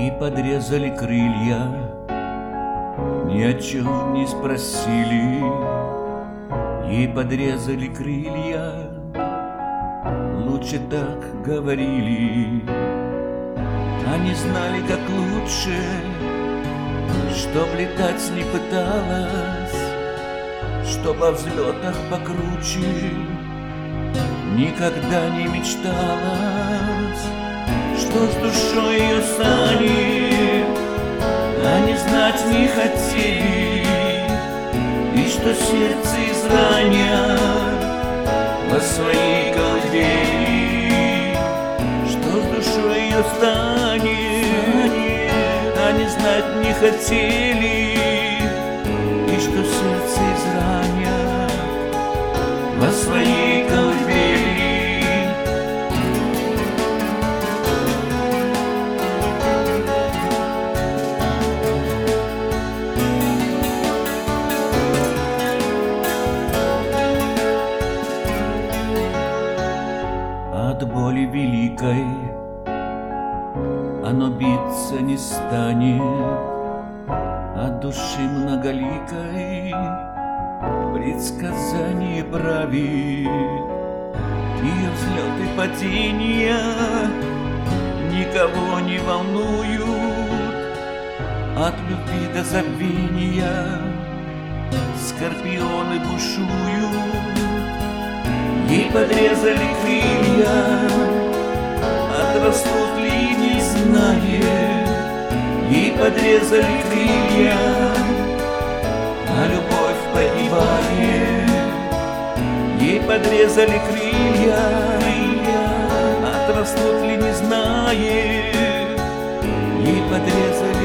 Ей подрезали крылья, ни о чем не спросили. Ей подрезали крылья, лучше так говорили. Они знали, как лучше, чтоб летать не пыталась, чтоб о взлетах покруче никогда не мечталась, что с душой ее станет, они знать не хотели, и что сердце изранят во своей колыбели, что с душой ее станет, они знать не хотели, и что сердце изранят во своей колыбели. От боли великой оно биться не станет, от души многоликой предсказание правит. Ее взлеты и падения никого не волнуют, от любви до забвения скорпионы бушуют. Ей подрезали крылья, отрастут ли не знает. Ей подрезали крылья, а любовь погибает. Ей подрезали крылья, отрастут ли не знает. Ей подрезали